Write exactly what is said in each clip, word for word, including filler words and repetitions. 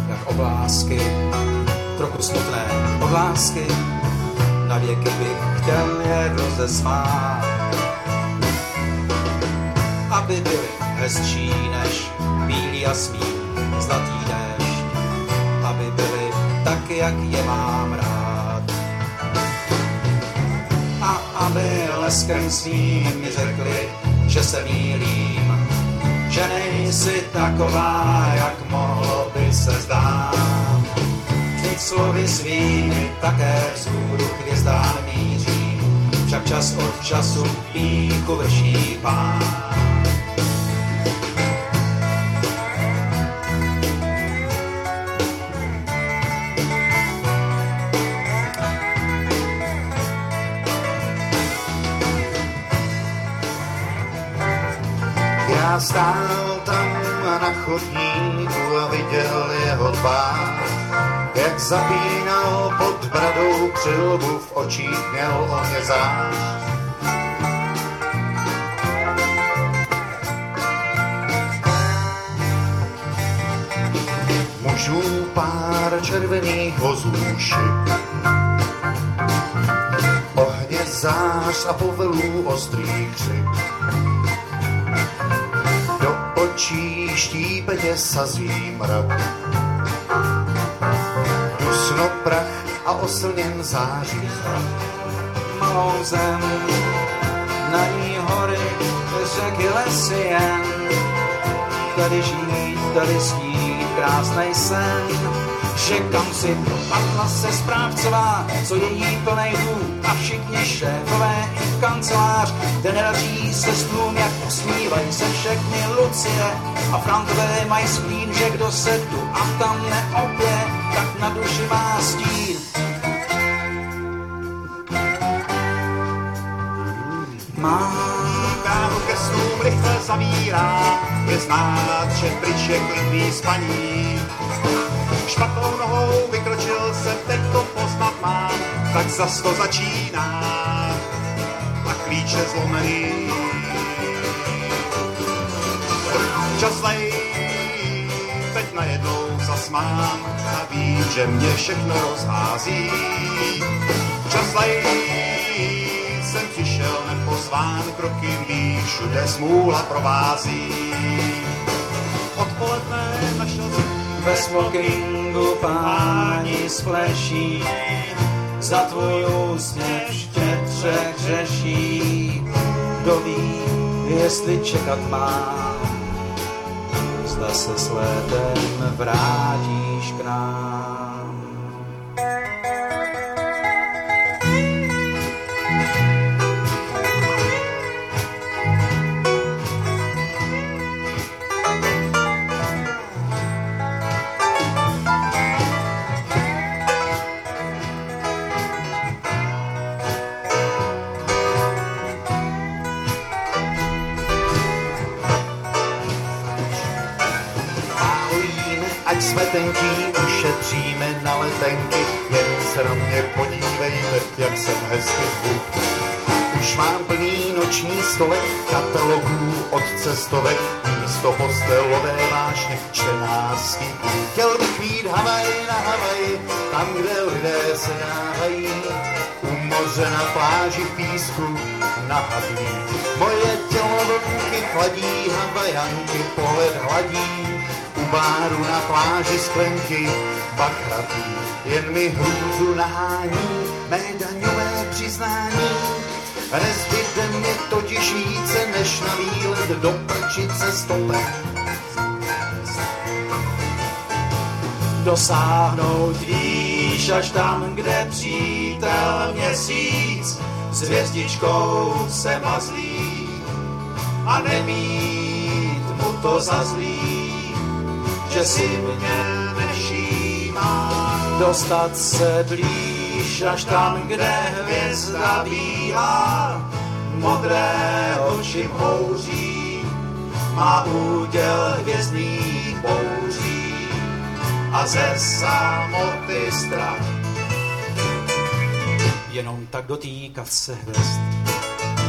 jak oblásky, trochu smutné od lásky, na věky bych chtěl je rozesmát. Aby byly hezčí než bílý a smí zlatý déšť, aby byly tak, jak je mám rád. A aby leskem svým mi řekli, že se mýlím, že nejsi taková, jak mohlo by se zdát. Teď slovy svými také vzhůru hvězdám mířím, však čas od času píchu vrší pán. Já stál tam na chodníku a viděl jeho tvář, jak zapínal pod bradou přilbu, v očích měl o mě zář. Mužů pár červených vozů šip, ohně zář a povelů ostrý křik. Očí štípetě sazí mrak, dusno prach a oslněn září zrak. Malou zem, na ní hory, řeky, lesy jen, tady žít, tady snít, krásnej sen, že kam si propadla se správcová, co je jí plnej dům a všichni šéfové i v kancelář, kde nedaří se stům, jak usmívají se všechny Lucie a Frantové mají sklín, že kdo se tu a tam neopě, tak na duši má stín. Mám kávu ke snům rychle zavírá, je znát, že pryč je klidný spaní. Špatnou nohou vykročil se, teď to poznat mám, tak zas to začíná a klíče zlomený. Čas lej, teď najednou zas mám a vím, že mě všechno rozhází. Čas lej, jsem přišel nepozván, kroky mý všude smůla provází. Odpoledne našel jsem ve smokingu páni spleší, za tvůj úsměv štědře hřeší. Kdo ví, jestli čekat mám, zda se s létem vrátíš k nám. Ať jsme tenký, ušetříme na letenky, jen se na mě podívejte, jak jsem hezky zvu. Už mám plný noční stolek, katalogů od cestovek, místo postelové vášně, čtenářský. Chtěl bych mít Havaj na Havaji, tam, kde lidé se náhají, u moře na pláži v písku nahadí. Moje tělo vlnky chladí, Havajanky pohled hladí, u báru na pláži sklenky bachratý, jen mi hrůzu nahání mé daňové přiznání. Nezbyde mě totiž více, než na výlet do prčice stopem. Dosáhnout víš až tam, kde přítel měsíc s hvězdičkou se mazlí a nemít mu to za zlý, že si mě nevšímá. Dostat se blíž až tam, kde hvězda bílá, modré oči houří, má úděl hvězdných bouří a ze samoty strach. Jenom tak dotýkat se hvězd.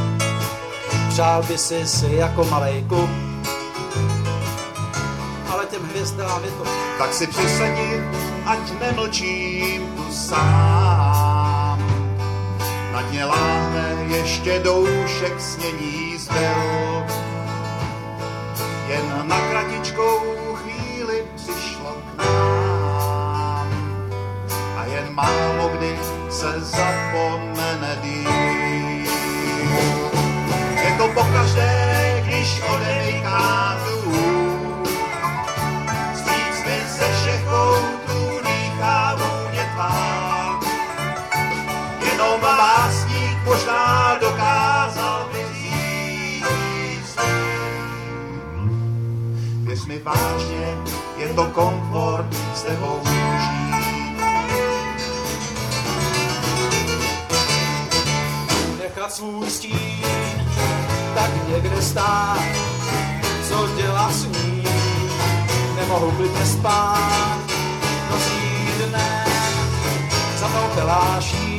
Přál by si si jako malej kluk, ale ty těm hvězdám, je to... Tak si přisedni, ať nemlčím tu sám. Na dně láhne ještě doušek snění zbyl. Jen na kratičkou chvíli přišlo k nám. A jen málo kdy se zapomene dým. Je to pokaždé, když odemykám dům. Vstříc mi ze všech koutů dýchá vůně tvá. Jenom básník možná dokázal by říct. Věř mi vážně, je to komfort s tebou žít. Nechat svůj stín tak někde stát, co dělá s ní. Nemohu klidně spát, nosí dne za mnou teláší.